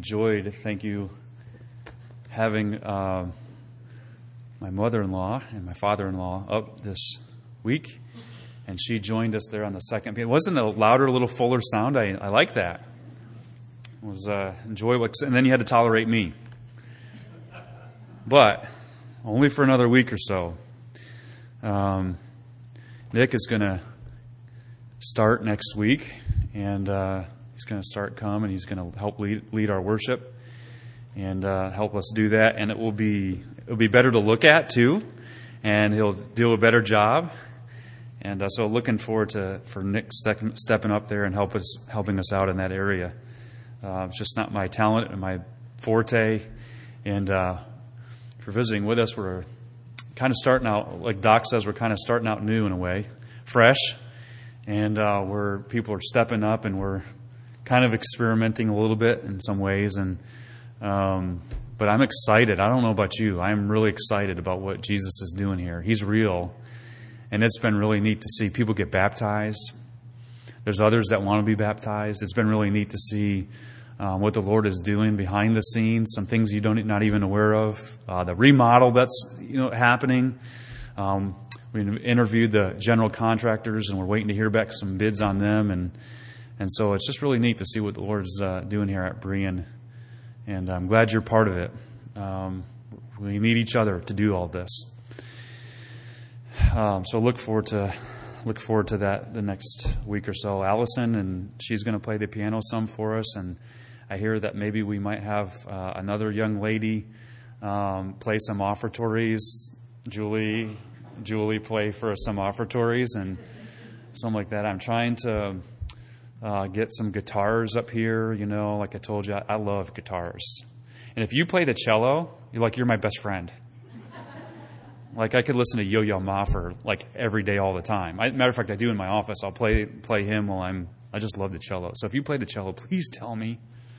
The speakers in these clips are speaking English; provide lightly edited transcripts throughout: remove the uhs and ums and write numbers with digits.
enjoyed, thank you, having my mother-in-law and my father-in-law up this week, and she joined us there on the second. It wasn't a louder, little fuller sound. I like that. It was enjoyable, and then you had to tolerate me, but only for another week or so. Nick is going to start next week, and he's going to start coming. He's going to help lead our worship and help us do that. And it'll be better to look at too, and he'll do a better job. And so looking forward for Nick stepping up there and helping us out in that area. It's just not my talent and my forte. And for visiting with us, we're kind of starting out, like Doc says, we're kind of starting out new in a way, fresh. And where people are stepping up, and we're kind of experimenting a little bit in some ways. And but I'm excited. I don't know about you. I'm really excited about what Jesus is doing here. He's real, and it's been really neat to see people get baptized. There's others that want to be baptized. It's been really neat to see what the Lord is doing behind the scenes. Some things you not even aware of. The remodel that's happening. We interviewed the general contractors, and we're waiting to hear back some bids on them. And so it's just really neat to see what the Lord is doing here at Berean. And I'm glad you're part of it. We need each other to do all this. So look forward to that the next week or so. Allison, and she's going to play the piano some for us. And I hear that maybe we might have another young lady play some offertories. Julie play for some offertories and something like that. I'm trying to get some guitars up here. Like I told you, I love guitars. And if you play the cello, you're my best friend. Like I could listen to Yo-Yo Ma for like every day, all the time. Matter of fact, I do in my office. I'll play him while I just love the cello. So if you play the cello, please tell me.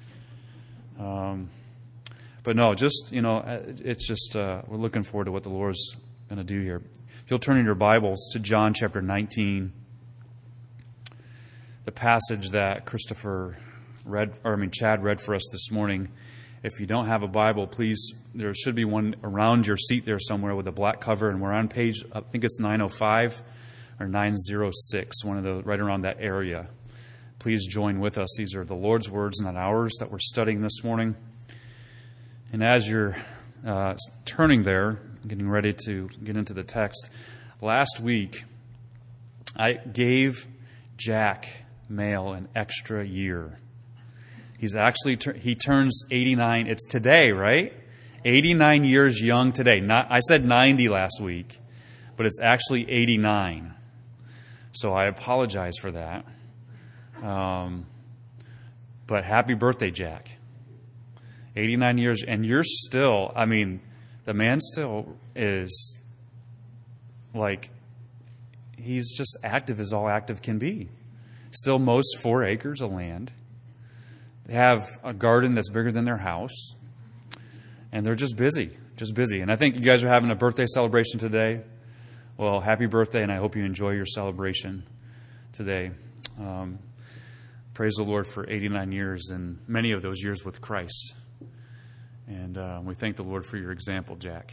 But no, just it's just we're looking forward to what the Lord's going to do here. If you'll turn in your Bibles to John chapter 19, the passage that Chad read for us this morning. If you don't have a Bible, please, there should be one around your seat there somewhere with a black cover, and we're on page, I think it's 905 or 906, one of those right around that area. Please join with us. These are the Lord's words, not ours, that we're studying this morning. And as you're turning there, getting ready to get into the text, last week I gave Jack Mail an extra year. He turns 89. It's today, right? 89 years young today. I said 90 last week, but it's actually 89. So I apologize for that. But happy birthday, Jack. 89 years, and you're still, the man still is like, he's just active as all active can be. Still mows 4 acres of land. They have a garden that's bigger than their house. And they're just busy. And I think you guys are having a birthday celebration today. Well, happy birthday, and I hope you enjoy your celebration today. Praise the Lord for 89 years, and many of those years with Christ. And we thank the Lord for your example, Jack.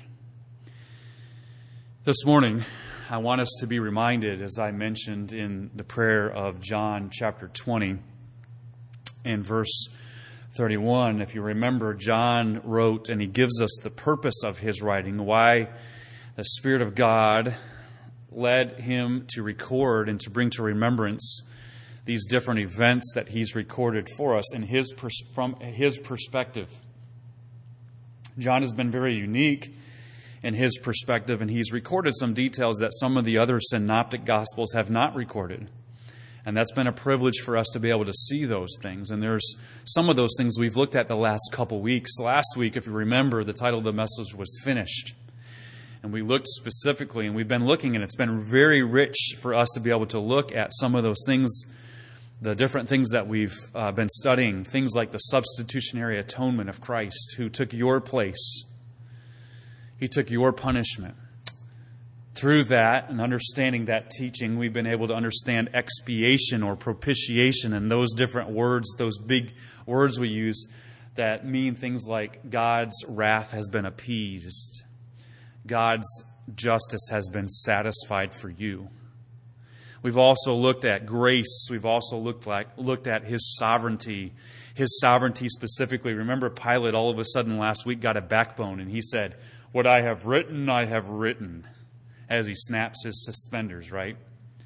This morning, I want us to be reminded, as I mentioned in the prayer of John chapter 20 and verse 31. If you remember, John wrote, and he gives us the purpose of his writing, why the Spirit of God led him to record and to bring to remembrance these different events that he's recorded for us from his perspective. John has been very unique in his perspective, and he's recorded some details that some of the other synoptic gospels have not recorded. And that's been a privilege for us to be able to see those things. And there's some of those things we've looked at the last couple weeks. Last week, if you remember, the title of the message was Finished. And we looked specifically, and we've been looking, and it's been very rich for us to be able to look at some of those things, the different things that we've been studying, things like the substitutionary atonement of Christ, who took your place. He took your punishment. Through that and understanding that teaching, we've been able to understand expiation or propitiation and those different words, those big words we use that mean things like God's wrath has been appeased. God's justice has been satisfied for you. We've also looked at grace. We've also looked at His sovereignty. His sovereignty specifically. Remember, Pilate all of a sudden last week got a backbone and he said, "What I have written," as he snaps his suspenders, right?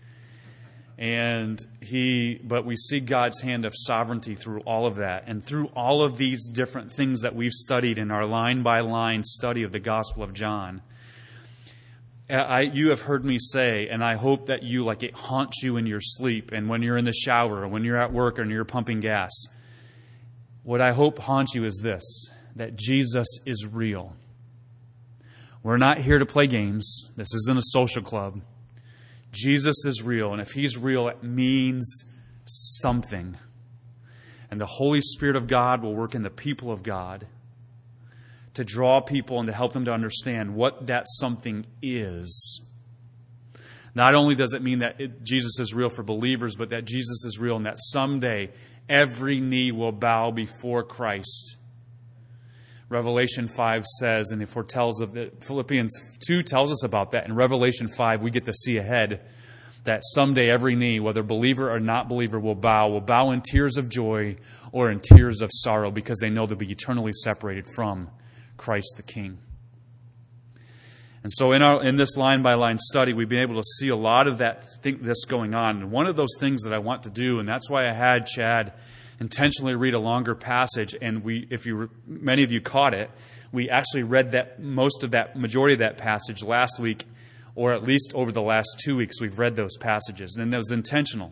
But we see God's hand of sovereignty through all of that. And through all of these different things that we've studied in our line-by-line study of the Gospel of John, you have heard me say, and I hope that it haunts you in your sleep and when you're in the shower or when you're at work or you're pumping gas. What I hope haunts you is this, that Jesus is real. We're not here to play games. This isn't a social club. Jesus is real, and if He's real, it means something. And the Holy Spirit of God will work in the people of God to draw people and to help them to understand what that something is. Not only does it mean that Jesus is real for believers, but that Jesus is real and that someday every knee will bow before Christ. Revelation 5 says, and it foretells of it, Philippians 2 tells us about that. In Revelation 5, we get to see ahead that someday every knee, whether believer or not believer, will bow in tears of joy or in tears of sorrow, because they know they'll be eternally separated from Christ the King. And so in this line-by-line study, we've been able to see a lot of this going on. And one of those things that I want to do, and that's why I had Chad intentionally read a longer passage, and many of you caught it, we actually read majority of that passage last week, or at least over the last 2 weeks we've read those passages, and it was intentional.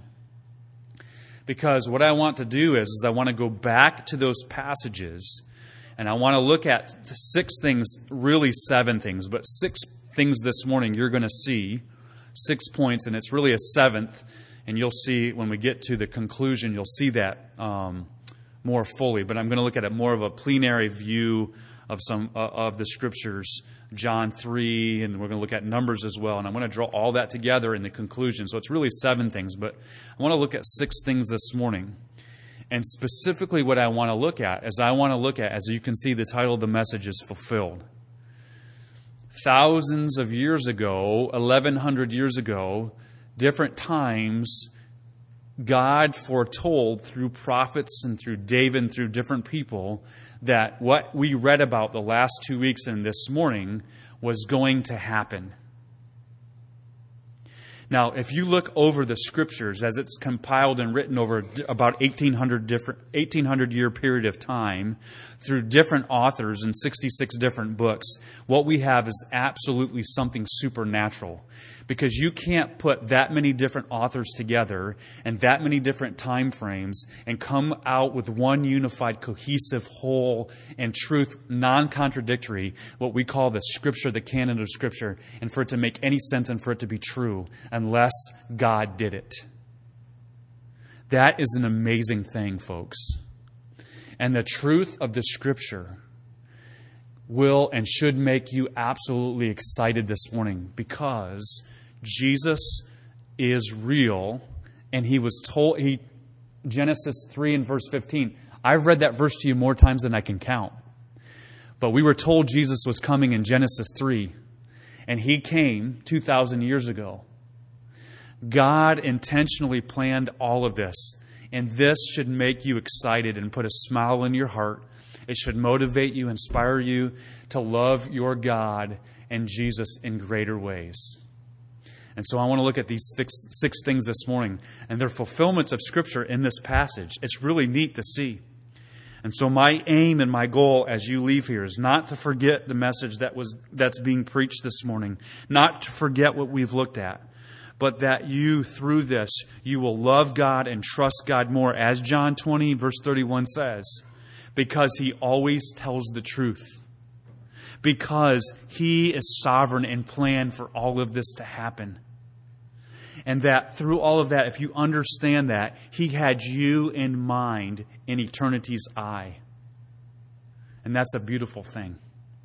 Because what I want to do is I want to go back to those passages, and I want to look at 6 things, really 7 things, but 6 things this morning you're going to see, 6 points, and it's really a 7th. And you'll see when we get to the conclusion, you'll see that more fully. But I'm going to look at it more of a plenary view of some of the Scriptures, John 3, and we're going to look at Numbers as well. And I'm going to draw all that together in the conclusion. So it's really 7 things, but I want to look at 6 things this morning. And specifically what I want to look at, as you can see, the title of the message is Fulfilled. Thousands of years ago, 1,100 years ago, different times, God foretold through prophets and through David and through different people that what we read about the last 2 weeks and this morning was going to happen. Now, if you look over the Scriptures as it's compiled and written over about 1800-year period of time through different authors and 66 different books, what we have is absolutely something supernatural. Because you can't put that many different authors together and that many different time frames and come out with one unified, cohesive whole and truth, non-contradictory, what we call the Scripture, the canon of Scripture, and for it to make any sense and for it to be true, unless God did it. That is an amazing thing, folks. And the truth of the Scripture will and should make you absolutely excited this morning, because Jesus is real, and He was told, Genesis 3 and verse 15, I've read that verse to you more times than I can count. But we were told Jesus was coming in Genesis 3, and He came 2,000 years ago. God intentionally planned all of this, and this should make you excited and put a smile in your heart. It should motivate you, inspire you to love your God and Jesus in greater ways. And so I want to look at these 6 things this morning, and they're fulfillments of Scripture in this passage. It's really neat to see. And so my aim and my goal as you leave here is not to forget the message that's being preached this morning, not to forget what we've looked at, but that you, through this, you will love God and trust God more, as John 20, verse 31 says, because He always tells the truth. Because He is sovereign and planned for all of this to happen. And that through all of that, if you understand that, He had you in mind in eternity's eye. And that's a beautiful thing.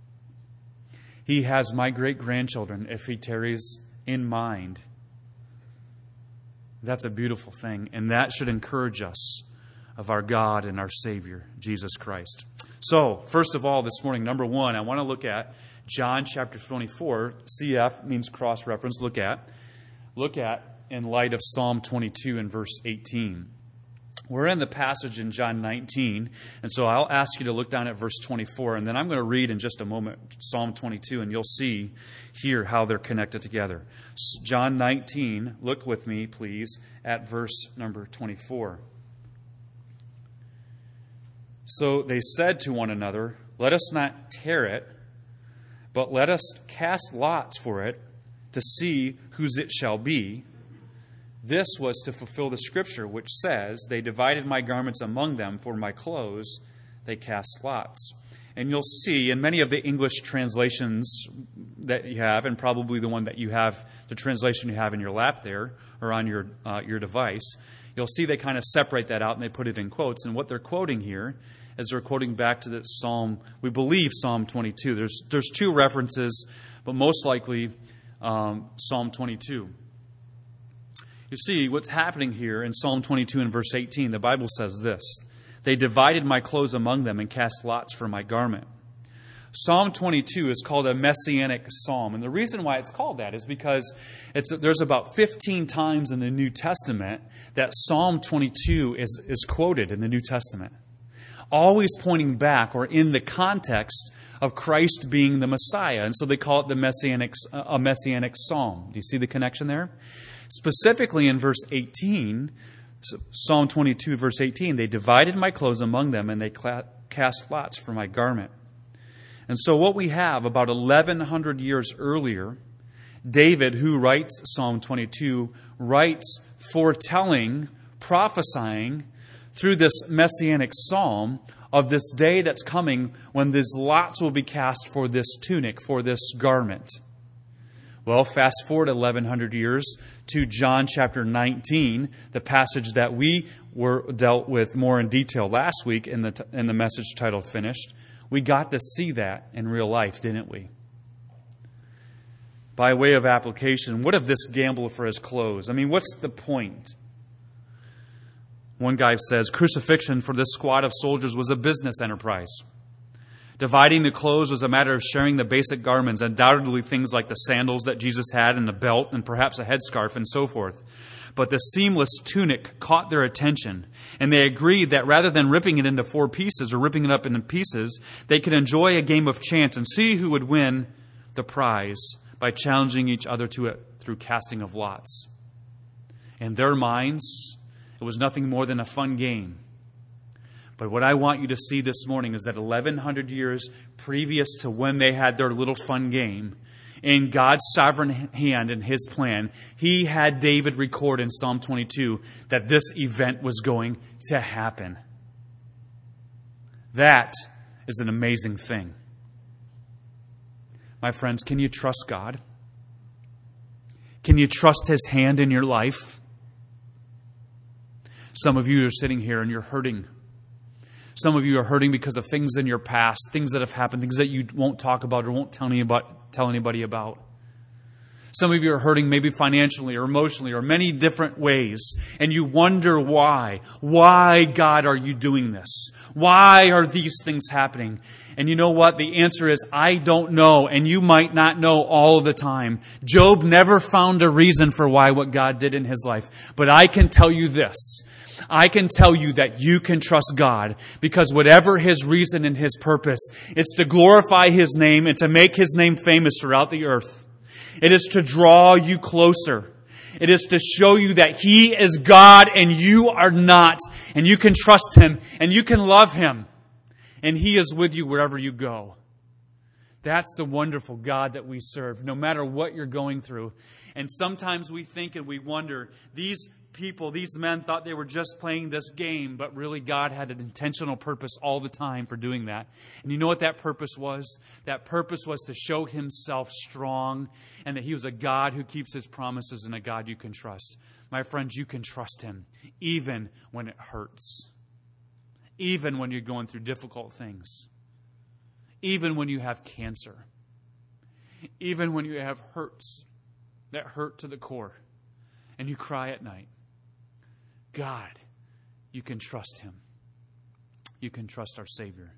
He has my great-grandchildren, if He tarries, in mind. That's a beautiful thing. And that should encourage us of our God and our Savior, Jesus Christ. So, first of all, this morning, number one, I want to look at John chapter 24. CF means cross-reference, look at in light of Psalm 22 and verse 18. We're in the passage in John 19, and so I'll ask you to look down at verse 24, and then I'm going to read in just a moment Psalm 22, and you'll see here how they're connected together. John 19, look with me, please, at verse number 24. So they said to one another, "Let us not tear it, but let us cast lots for it to see whose it shall be." This was to fulfill the scripture which says, "They divided my garments among them, for my clothes they cast lots." And you'll see in many of the English translations that you have, and probably the one that you have, the translation you have in your lap there, or on your device, you'll see they kind of separate that out and they put it in quotes. And what they're quoting here is they're quoting back to the Psalm, we believe Psalm 22. There's two references, but most likely Psalm 22. You see, what's happening here in Psalm 22 and verse 18, the Bible says this: "They divided my clothes among them and cast lots for my garment." Psalm 22 is called a messianic psalm. And the reason why it's called that is because there's about 15 times in the New Testament that Psalm 22 is quoted in the New Testament. Always pointing back or in the context of Christ being the Messiah. And so they call it a messianic psalm. Do you see the connection there? Specifically in verse 18, Psalm 22, verse 18, "They divided my clothes among them, and they cast lots for my garment." And so what we have about 1,100 years earlier, David, who writes Psalm 22, writes foretelling, prophesying through this messianic psalm of this day that's coming when these lots will be cast for this tunic, for this garment. Well, fast forward 1,100 years to John chapter 19, the passage that we were dealt with more in detail last week in the message titled Finished. We got to see that in real life, didn't we? By way of application, what of this gambler for his clothes? I mean, what's the point? One guy says, crucifixion for this squad of soldiers was a business enterprise. Dividing the clothes was a matter of sharing the basic garments, undoubtedly things like the sandals that Jesus had and a belt and perhaps a headscarf and so forth. But the seamless tunic caught their attention, and they agreed that rather than ripping it into 4 pieces or ripping it up into pieces, they could enjoy a game of chance and see who would win the prize by challenging each other to it through casting of lots. In their minds, it was nothing more than a fun game. But what I want you to see this morning is that 1,100 years previous to when they had their little fun game, in God's sovereign hand and His plan, He had David record in Psalm 22 that this event was going to happen. That is an amazing thing. My friends, can you trust God? Can you trust His hand in your life? Some of you are sitting here and you're hurting. Some of you are hurting because of things in your past, things that have happened, things that you won't talk about or won't tell anybody about. Some of you are hurting maybe financially or emotionally or many different ways. And you wonder why. Why, God, are you doing this? Why are these things happening? And you know what? The answer is, I don't know. And you might not know all the time. Job never found a reason for why what God did in his life. But I can tell you this. I can tell you that you can trust God, because whatever His reason and His purpose, it's to glorify His name and to make His name famous throughout the earth. It is to draw you closer. It is to show you that He is God and you are not. And you can trust Him and you can love Him. And He is with you wherever you go. That's the wonderful God that we serve, no matter what you're going through. And sometimes we think and we wonder, these men thought they were just playing this game, but really God had an intentional purpose all the time for doing that. And you know what that purpose was? That purpose was to show Himself strong and that He was a God who keeps His promises and a God you can trust. My friends, you can trust Him even when it hurts. Even when you're going through difficult things. Even when you have cancer. Even when you have hurts that hurt to the core and you cry at night. God, you can trust Him. you can trust our Savior.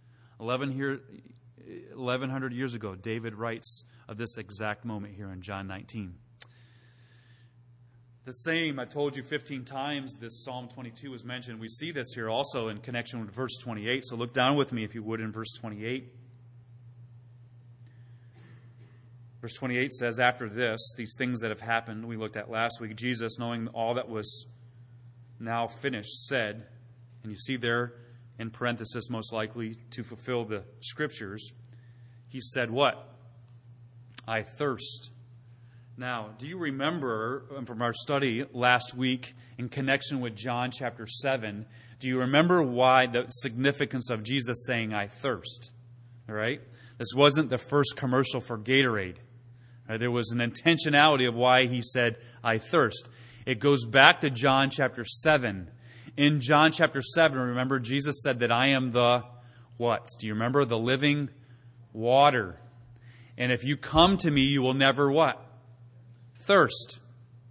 1,100 years ago, David writes of this exact moment here in John 19. The same, I told you 15 times this Psalm 22 was mentioned. We see this here also in connection with verse 28. So look down with me, if you would, in verse 28. Verse 28 says, after this, these things that have happened, we looked at last week, Jesus, knowing all that was now finished, said, and you see there in parenthesis, most likely to fulfill the Scriptures, he said what? I thirst. Now, do you remember from our study last week in connection with John chapter 7, do you remember why the significance of Jesus saying, I thirst? All right? This wasn't the first commercial for Gatorade. Right? There was an intentionality of why he said, I thirst. It goes back to John chapter 7. In John chapter 7, remember, Jesus said that I am the what? Do you remember? The living water. And if you come to me, you will never what? Thirst.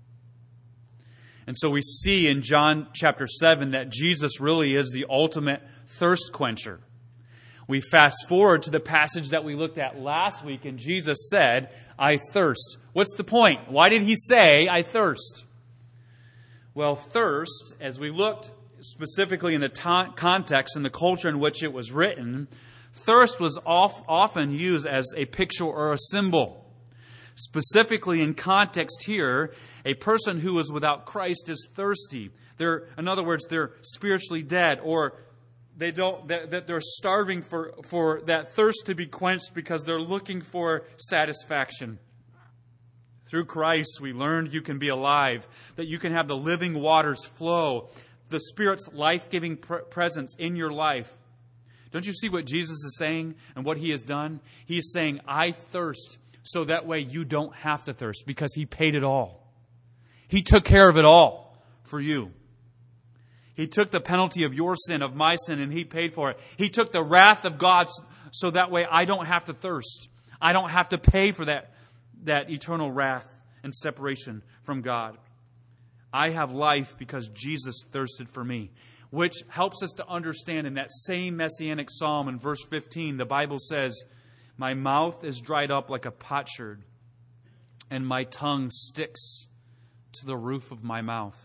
And so we see in John chapter 7 that Jesus really is the ultimate thirst quencher. We fast forward to the passage that we looked at last week, and Jesus said, I thirst. What's the point? Why did he say, I thirst? Well, thirst, as we looked specifically in the context and the culture in which it was written, thirst was often used as a picture or a symbol. Specifically in context here, a person who is without Christ is thirsty. In other words, they're spiritually dead, or that they're starving for that thirst to be quenched because they're looking for satisfaction. Through Christ, we learned you can be alive, that you can have the living waters flow, the Spirit's life-giving presence in your life. Don't you see what Jesus is saying and what He has done? He is saying, I thirst, so that way you don't have to thirst, because He paid it all. He took care of it all for you. He took the penalty of your sin, of my sin, and He paid for it. He took the wrath of God so that way I don't have to thirst. I don't have to pay for that eternal wrath and separation from God. I have life because Jesus thirsted for me, which helps us to understand in that same Messianic psalm in verse 15, the Bible says, my mouth is dried up like a potsherd, and my tongue sticks to the roof of my mouth.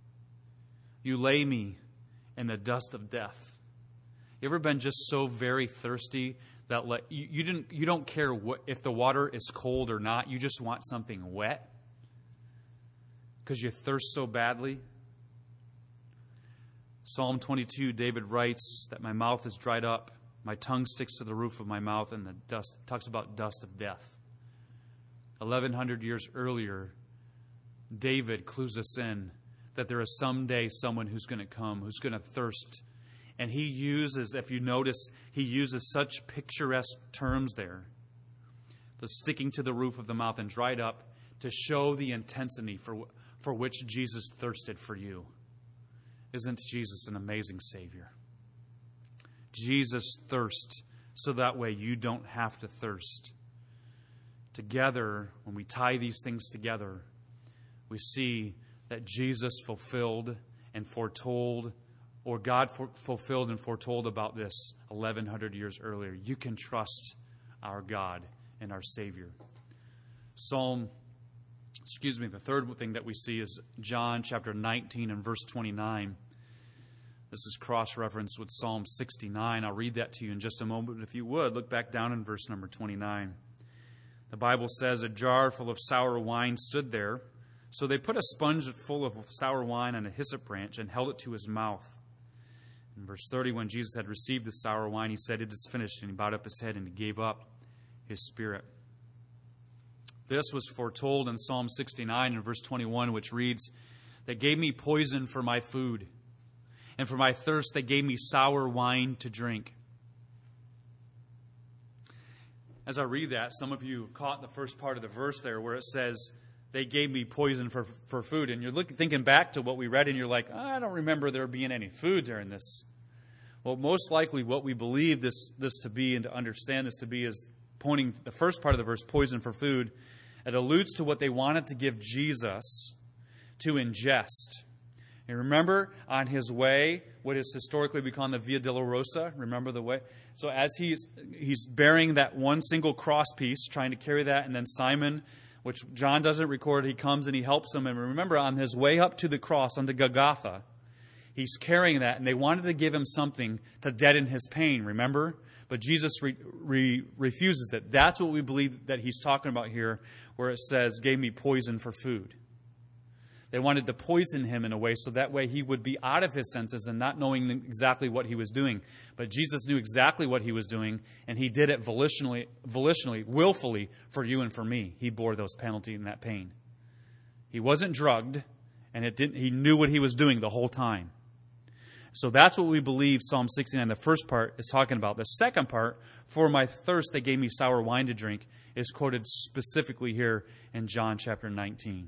You lay me in the dust of death. You ever been just so very thirsty that you don't care if the water is cold or not, you just want something wet because you thirst so badly? Psalm 22, David writes that my mouth is dried up, my tongue sticks to the roof of my mouth, and the dust talks about dust of death. 1,100 years earlier, David clues us in that there is someday someone who's going to come, who's going to thirst. And he uses, if you notice, he uses such picturesque terms there. The sticking to the roof of the mouth and dried up to show the intensity for which Jesus thirsted for you. Isn't Jesus an amazing Savior? Jesus thirsts so that way you don't have to thirst. Together, when we tie these things together, we see that Jesus fulfilled and foretold, or God fulfilled and foretold about this 1,100 years earlier. You can trust our God and our Savior. The third thing that we see is John chapter 19 and verse 29. This is cross-referenced with Psalm 69. I'll read that to you in just a moment. If you would, look back down in verse number 29. The Bible says, a jar full of sour wine stood there. So they put a sponge full of sour wine on a hyssop branch and held it to his mouth. In verse 30, when Jesus had received the sour wine, he said, it is finished. And he bowed up his head and he gave up his spirit. This was foretold in Psalm 69 and verse 21, which reads, they gave me poison for my food, and for my thirst they gave me sour wine to drink. As I read that, some of you caught the first part of the verse there where it says, they gave me poison for food. And you're thinking back to what we read, and you're like, I don't remember there being any food during this. Well, most likely what we believe this to be and to understand this to be is pointing the first part of the verse, poison for food. It alludes to what they wanted to give Jesus to ingest. And remember, on his way, what has historically become the Via Dolorosa, remember the way? So as he's bearing that one single cross piece, trying to carry that, and then Simon, which John doesn't record, he comes and he helps him. And remember, on his way up to the cross, onto Golgotha, he's carrying that, and they wanted to give him something to deaden his pain, remember? But Jesus refuses it. That's what we believe that he's talking about here, where it says, gave me poison for food. They wanted to poison him in a way so that way he would be out of his senses and not knowing exactly what he was doing. But Jesus knew exactly what he was doing, and he did it volitionally, willfully for you and for me. He bore those penalties and that pain. He wasn't drugged, and he knew what he was doing the whole time. So that's what we believe Psalm 69, the first part, is talking about. The second part, for my thirst they gave me sour wine to drink, is quoted specifically here in John chapter 19.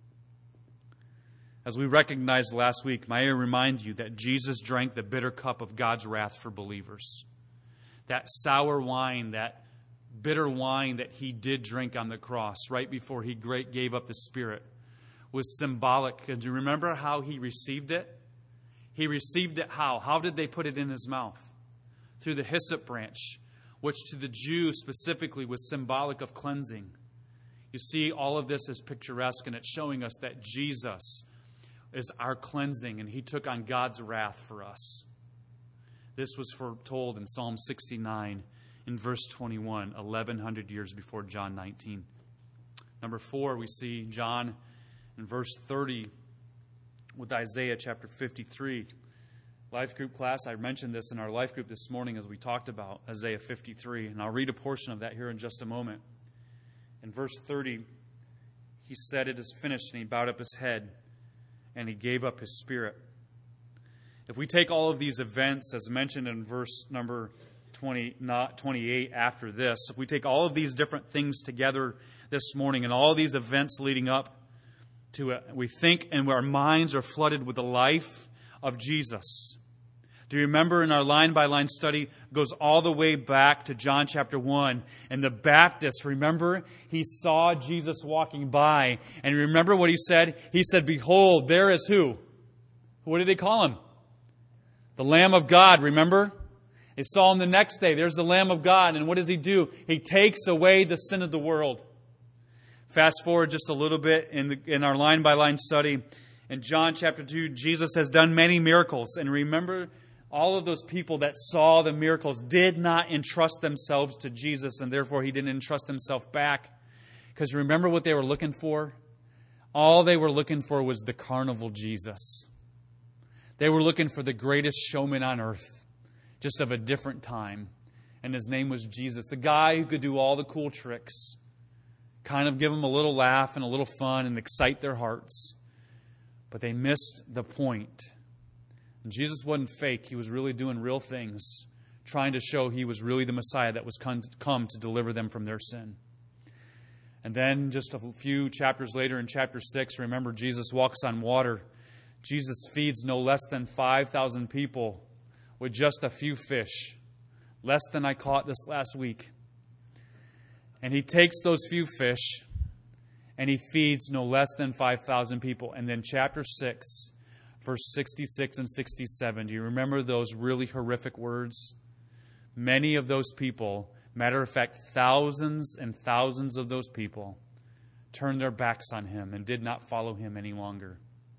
As we recognized last week, may I remind you that Jesus drank the bitter cup of God's wrath for believers. That sour wine, that bitter wine that he did drink on the cross right before he gave up the Spirit was symbolic. Do you remember how he received it? He received it how? How did they put it in his mouth? Through the hyssop branch, which to the Jew specifically was symbolic of cleansing. You see, all of this is picturesque, and it's showing us that Jesus is our cleansing, and he took on God's wrath for us. This was foretold in Psalm 69 in verse 21, 1,100 years before John 19. Number 4, we see John in verse 30 with Isaiah chapter 53. Life group class, I mentioned this in our life group this morning as we talked about Isaiah 53, and I'll read a portion of that here in just a moment. In verse 30, he said, "It is finished," and he bowed up his head, and he gave up his spirit. If we take all of these events, as mentioned in verse number 28 after this, if we take all of these different things together this morning and all these events leading up to it, we think and our minds are flooded with the life of Jesus. Do you remember in our line-by-line study, goes all the way back to John chapter 1. And the Baptist, remember, he saw Jesus walking by. And remember what he said? He said, "Behold, there is who?" What did they call him? The Lamb of God, remember? They saw him the next day. There's the Lamb of God. And what does he do? He takes away the sin of the world. Fast forward just a little bit in our line-by-line study. In John chapter 2, Jesus has done many miracles. And remember, all of those people that saw the miracles did not entrust themselves to Jesus, and therefore he didn't entrust himself back. Because remember what they were looking for? All they were looking for was the carnival Jesus. They were looking for the greatest showman on earth, just of a different time. And his name was Jesus, the guy who could do all the cool tricks, kind of give them a little laugh and a little fun and excite their hearts. But they missed the point. And Jesus wasn't fake. He was really doing real things, trying to show he was really the Messiah that was come to deliver them from their sin. And then just a few chapters later in chapter 6, remember Jesus walks on water. Jesus feeds no less than 5,000 people with just a few fish, less than I caught this last week. And he takes those few fish and he feeds no less than 5,000 people. And then chapter 6, verse 66 and 67. Do you remember those really horrific words? Many of those people, matter of fact, thousands and thousands of those people, turned their backs on him and did not follow him any longer.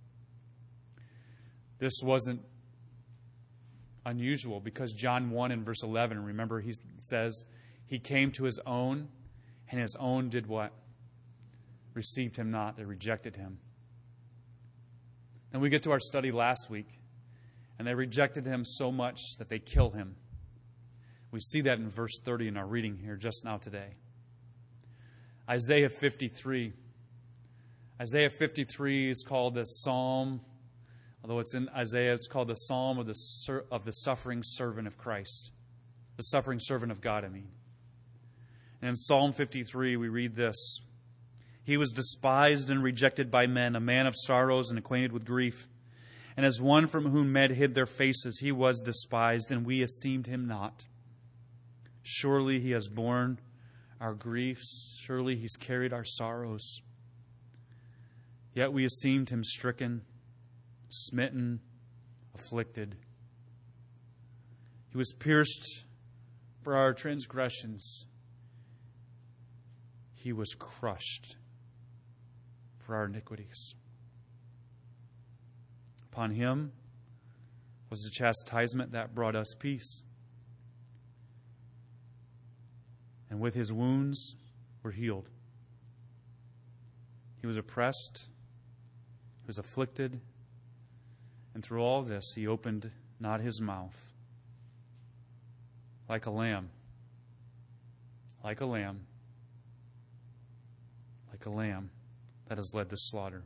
This wasn't unusual because John 1 and verse 11, remember he says, he came to his own, and his own did what? Received him not. They rejected him. Then we get to our study last week, and they rejected him so much that they kill him. We see that in verse 30 in our reading here just now today. Isaiah 53. Isaiah 53 is called the Psalm, although it's in Isaiah, it's called the Psalm of the suffering servant of Christ. The suffering servant of God, I mean. And in Psalm 53, we read this. He was despised and rejected by men, a man of sorrows and acquainted with grief. And as one from whom men hid their faces, he was despised, and we esteemed him not. Surely he has borne our griefs. Surely he's carried our sorrows. Yet we esteemed him stricken, smitten, afflicted. He was pierced for our transgressions. He was crushed for our iniquities. Upon him was the chastisement that brought us peace. And with his wounds we're healed. He was oppressed, he was afflicted, and through all this he opened not his mouth. Like a lamb, like a lamb, like a lamb that has led to slaughter.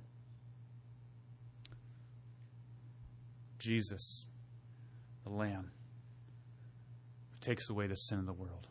Jesus, the Lamb, who takes away the sin of the world.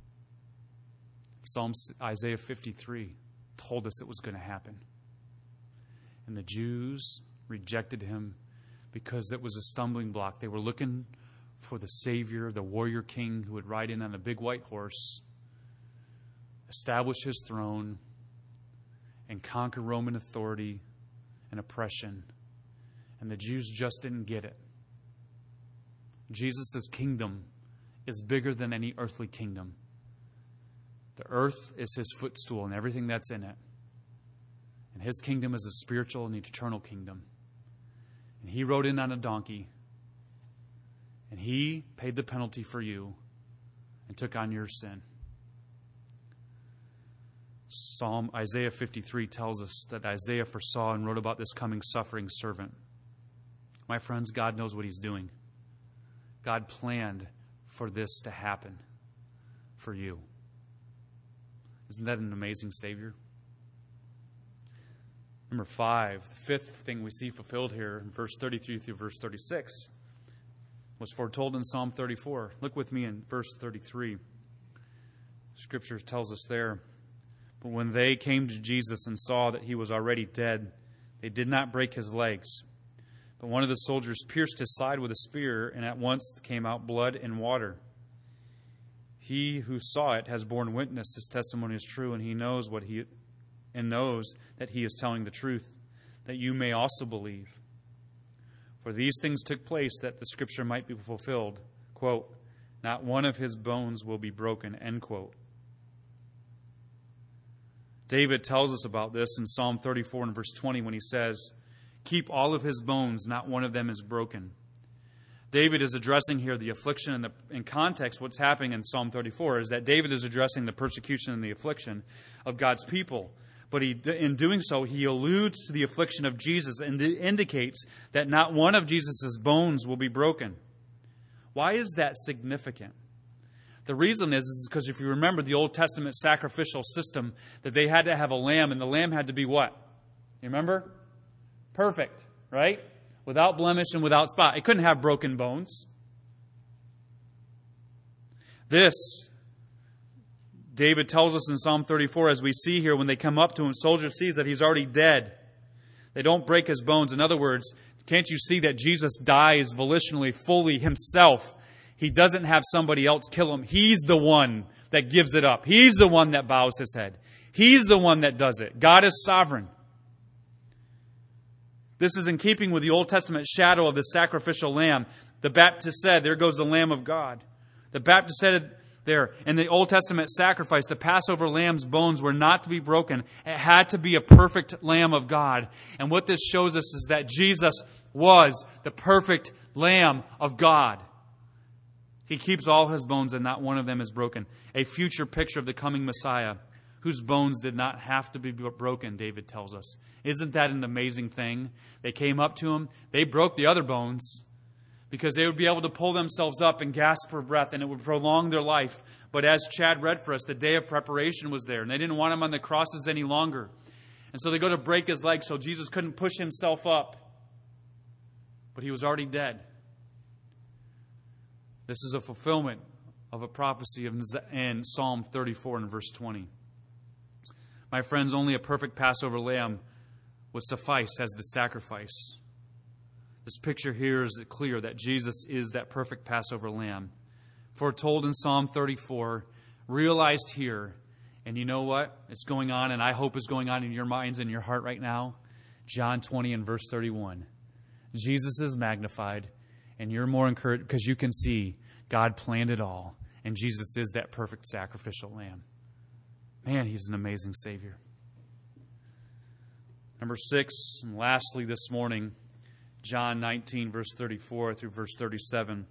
Isaiah 53 told us it was going to happen. And the Jews rejected him because it was a stumbling block. They were looking for the Savior, the warrior king who would ride in on a big white horse, establish his throne, and conquer Roman authority and oppression. And the Jews just didn't get it. Jesus' kingdom is bigger than any earthly kingdom. The earth is his footstool and everything that's in it. And his kingdom is a spiritual and eternal kingdom. And he rode in on a donkey. And he paid the penalty for you and took on your sin. Isaiah 53 tells us that Isaiah foresaw and wrote about this coming suffering servant. My friends, God knows what he's doing. God planned for this to happen for you. Isn't that an amazing Savior? Number 5, the fifth thing we see fulfilled here in verse 33 through verse 36 was foretold in Psalm 34. Look with me in verse 33. Scripture tells us there, "But when they came to Jesus and saw that he was already dead, they did not break his legs. But one of the soldiers pierced his side with a spear, and at once came out blood and water. He who saw it has borne witness; his testimony is true, and he knows that he is telling the truth, that you may also believe. For these things took place that the scripture might be fulfilled. Quote, not one of his bones will be broken. End quote. David tells us about this in Psalm 34 and verse 20 when he says, keep all of his bones, not one of them is broken. David is addressing here the affliction, and in context, what's happening in Psalm 34 is that David is addressing the persecution and the affliction of God's people. But in doing so, he alludes to the affliction of Jesus and indicates that not one of Jesus' bones will be broken. Why is that significant? The reason is because if you remember the Old Testament sacrificial system, that they had to have a lamb, and the lamb had to be what? You remember? Perfect, right? Without blemish and without spot. It couldn't have broken bones. This, David tells us in Psalm 34, as we see here, when they come up to him, soldier sees that he's already dead. They don't break his bones. In other words, can't you see that Jesus dies volitionally, fully himself? He doesn't have somebody else kill him. He's the one that gives it up. He's the one that bows his head. He's the one that does it. God is sovereign. This is in keeping with the Old Testament shadow of the sacrificial lamb. The Baptist said, there goes the Lamb of God. The Baptist said there, in the Old Testament sacrifice, the Passover lamb's bones were not to be broken. It had to be a perfect Lamb of God. And what this shows us is that Jesus was the perfect Lamb of God. He keeps all his bones and not one of them is broken. A future picture of the coming Messiah, whose bones did not have to be broken, David tells us. Isn't that an amazing thing? They came up to him. They broke the other bones because they would be able to pull themselves up and gasp for breath, and it would prolong their life. But as Chad read for us, the day of preparation was there, and they didn't want him on the crosses any longer. And so they go to break his leg so Jesus couldn't push himself up. But he was already dead. This is a fulfillment of a prophecy in Psalm 34 and verse 20. My friends, only a perfect Passover lamb would suffice as the sacrifice. This picture here is clear that Jesus is that perfect Passover lamb. Foretold in Psalm 34, realized here. And you know what? It's going on, and I hope is going on in your minds and your heart right now. John 20 and verse 31. Jesus is magnified, and you're more encouraged because you can see God planned it all, and Jesus is that perfect sacrificial lamb. Man, He's an amazing Savior. Number 6, and lastly this morning, John 19, verse 34 through verse 37.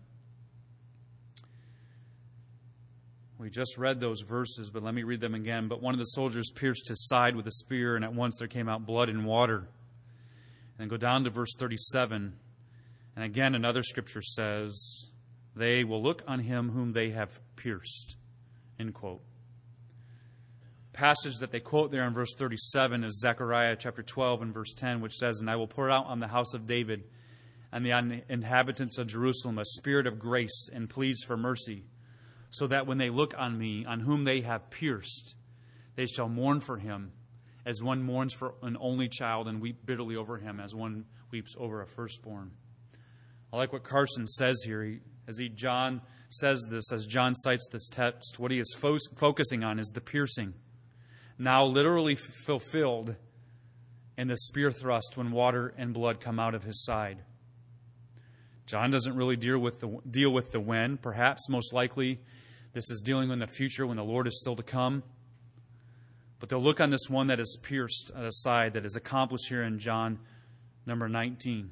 We just read those verses, but let me read them again. But one of the soldiers pierced his side with a spear, and at once there came out blood and water. And go down to verse 37. And again, another scripture says, they will look on him whom they have pierced. End quote. The passage that they quote there in verse 37 is Zechariah chapter 12 and verse 10, which says, and I will pour out on the house of David and the inhabitants of Jerusalem a spirit of grace and pleas for mercy, so that when they look on me, on whom they have pierced, they shall mourn for him, as one mourns for an only child and weep bitterly over him, as one weeps over a firstborn. I like what Carson says here. John says this, as John cites this text, what he is focusing on is the piercing, now literally fulfilled in the spear thrust when water and blood come out of his side. John doesn't really deal with the when. Perhaps, most likely, this is dealing in the future when the Lord is still to come. But they'll look on this one that is pierced at the side, that is accomplished here in John number 19.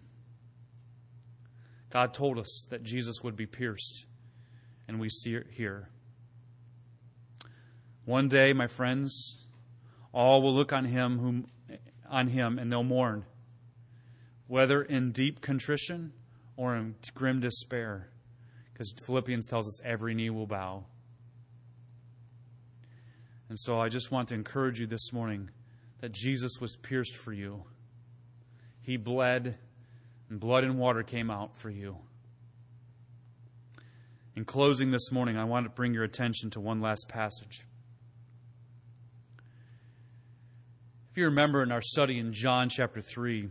God told us that Jesus would be pierced, and we see it here. One day, my friends, all will look on him, and they'll mourn, whether in deep contrition or in grim despair, because Philippians tells us every knee will bow. And so I just want to encourage you this morning that Jesus was pierced for you. He bled, and blood and water came out for you. In closing this morning, I want to bring your attention to one last passage. If you remember in our study in John chapter 3,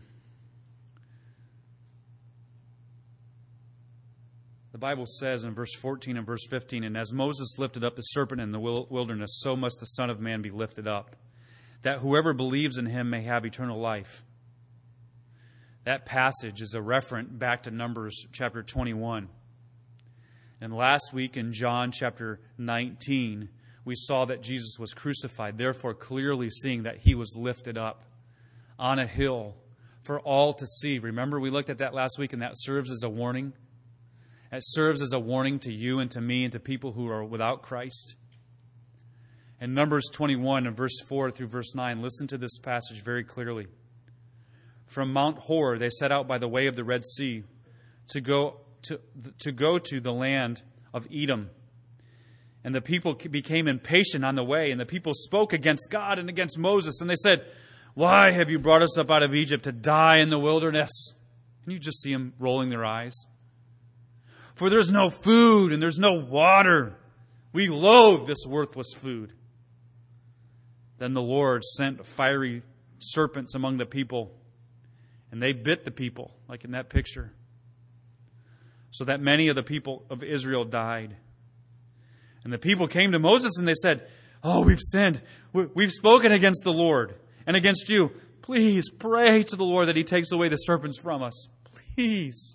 the Bible says in verse 14 and verse 15, and as Moses lifted up the serpent in the wilderness, so must the Son of Man be lifted up, that whoever believes in him may have eternal life. That passage is a reference back to Numbers chapter 21. And last week in John chapter 19, we saw that Jesus was crucified, therefore clearly seeing that he was lifted up on a hill for all to see. Remember, we looked at that last week, and that serves as a warning. It serves as a warning to you and to me and to people who are without Christ. In Numbers 21 and verse 4 through verse 9, listen to this passage very clearly. From Mount Hor they set out by the way of the Red Sea to go to the land of Edom. And the people became impatient on the way, and the people spoke against God and against Moses. And they said, why have you brought us up out of Egypt to die in the wilderness? Can you just see them rolling their eyes? For there's no food and there's no water. We loathe this worthless food. Then the Lord sent fiery serpents among the people, and they bit the people, like in that picture, so that many of the people of Israel died. And the people came to Moses and they said, oh, we've sinned. We've spoken against the Lord and against you. Please pray to the Lord that he takes away the serpents from us. Please.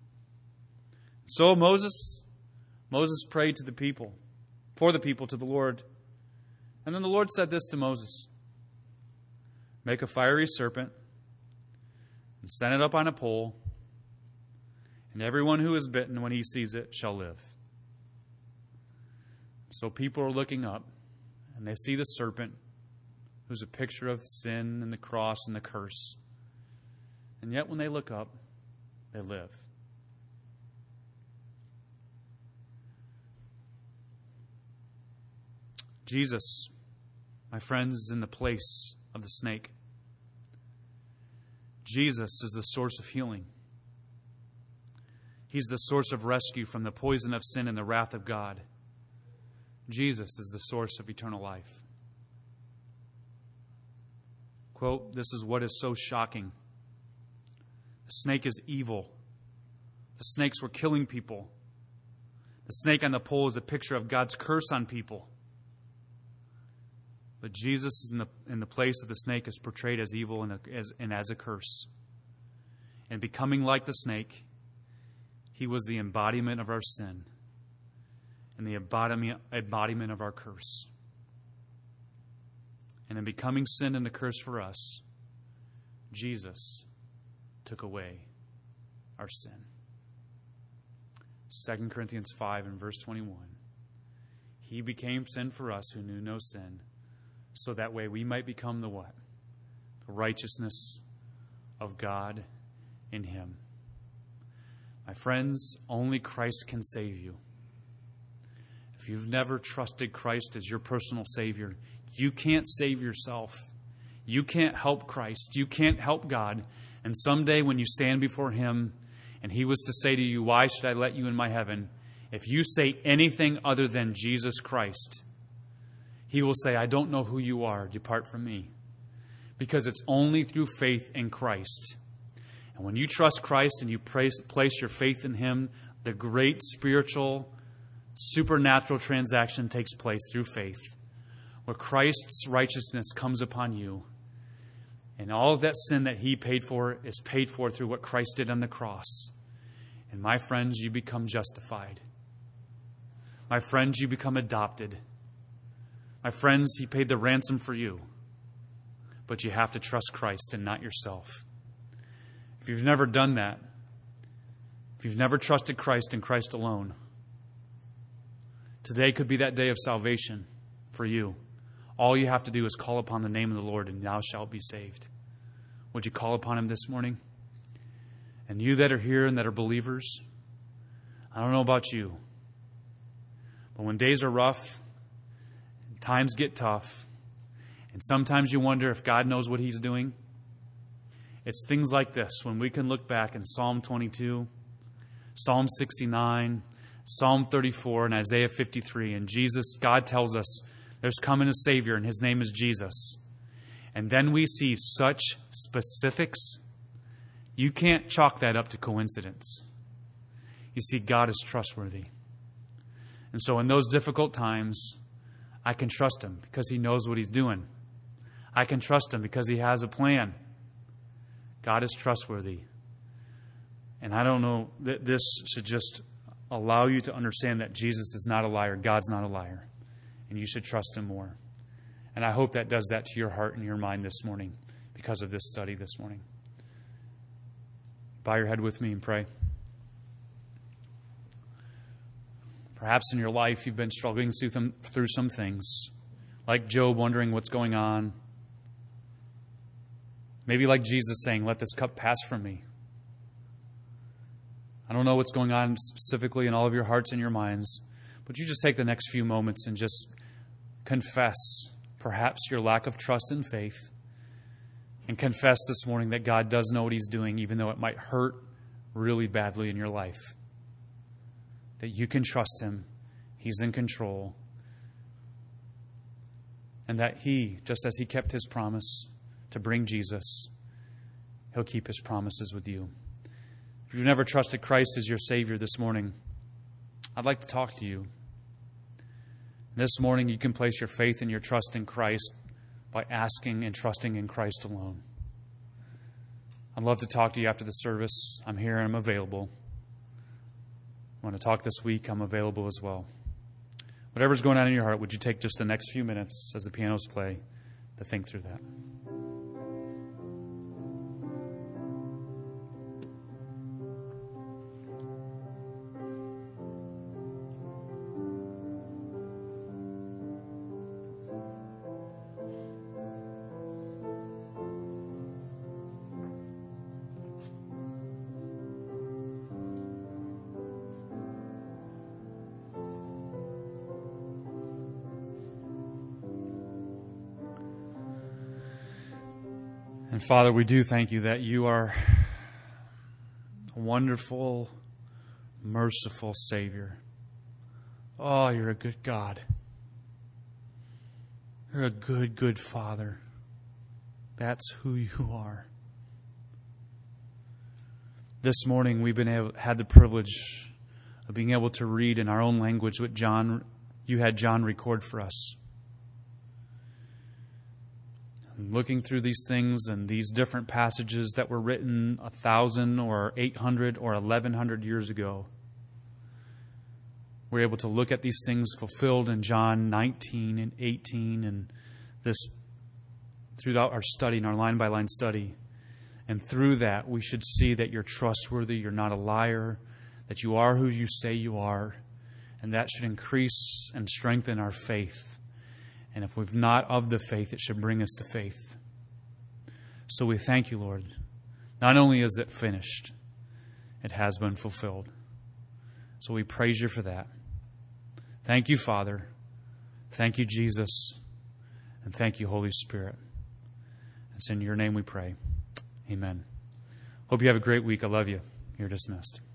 So Moses prayed to the people, for the people, to the Lord. And then the Lord said this to Moses: make a fiery serpent and set it up on a pole, and everyone who is bitten when he sees it shall live. So people are looking up, and they see the serpent, who's a picture of sin and the cross and the curse. And yet when they look up, they live. Jesus, my friends, is in the place of the snake. Jesus is the source of healing. He's the source of rescue from the poison of sin and the wrath of God. Jesus is the source of eternal life. Quote, this is what is so shocking. The snake is evil. The snakes were killing people. The snake on the pole is a picture of God's curse on people. But Jesus in the place of the snake is portrayed as evil and as a curse. And becoming like the snake, he was the embodiment of our sin and the embodiment of our curse. And in becoming sin and the curse for us, Jesus took away our sin. 2 Corinthians 5 and verse 21. He became sin for us who knew no sin, so that way we might become the what? The righteousness of God in him. My friends, only Christ can save you. If you've never trusted Christ as your personal Savior, you can't save yourself. You can't help Christ. You can't help God. And someday when you stand before him and he was to say to you, why should I let you in my heaven? If you say anything other than Jesus Christ, he will say, I don't know who you are. Depart from me. Because it's only through faith in Christ. And when you trust Christ and you place your faith in him, the great spiritual, supernatural transaction takes place through faith, where Christ's righteousness comes upon you. And all of that sin that he paid for is paid for through what Christ did on the cross. And my friends, you become justified. My friends, you become adopted. My friends, he paid the ransom for you. But you have to trust Christ and not yourself. If you've never done that, if you've never trusted Christ and Christ alone, today could be that day of salvation for you. All you have to do is call upon the name of the Lord, and thou shalt be saved. Would you call upon him this morning? And you that are here and that are believers, I don't know about you, but when days are rough, and times get tough, and sometimes you wonder if God knows what he's doing, it's things like this when we can look back in Psalm 22, Psalm 69, Psalm 34, and Isaiah 53, and God tells us there's coming a Savior, and his name is Jesus. And then we see such specifics. You can't chalk that up to coincidence. You see, God is trustworthy. And so in those difficult times, I can trust him because he knows what he's doing. I can trust him because he has a plan. God is trustworthy. And I don't know, this should just allow you to understand that Jesus is not a liar. God's not a liar. And you should trust him more. And I hope that does that to your heart and your mind this morning because of this study this morning. Bow your head with me and pray. Perhaps in your life you've been struggling through some things, like Job wondering what's going on. Maybe like Jesus saying, let this cup pass from me. I don't know what's going on specifically in all of your hearts and your minds, but you just take the next few moments and just confess perhaps your lack of trust and faith, and confess this morning that God does know what he's doing, even though it might hurt really badly in your life. That you can trust him. He's in control. And that he, just as he kept his promise to bring Jesus, he'll keep his promises with you. If you've never trusted Christ as your Savior this morning, I'd like to talk to you. This morning you can place your faith and your trust in Christ by asking and trusting in Christ alone. I'd love to talk to you after the service. I'm here and I'm available. I want to talk this week. I'm available as well. Whatever's going on in your heart, would you take just the next few minutes as the pianos play to think through that? And Father, we do thank you that you are a wonderful, merciful Savior. Oh, you're a good God. You're a good, good Father. That's who you are. This morning we've had the privilege of being able to read in our own language what you had John record for us. looking through these things and these different passages that were written 1,000 or 800 or 1,100 years ago, we're able to look at these things fulfilled in John 19 and 18 and this throughout our study, in our line-by-line study. And through that, we should see that you're trustworthy, you're not a liar, that you are who you say you are, and that should increase and strengthen our faith. And if we've not of the faith, it should bring us to faith. So we thank you, Lord. Not only is it finished, it has been fulfilled. So we praise you for that. Thank you, Father. Thank you, Jesus. And thank you, Holy Spirit. It's in your name we pray. Amen. Hope you have a great week. I love you. You're dismissed.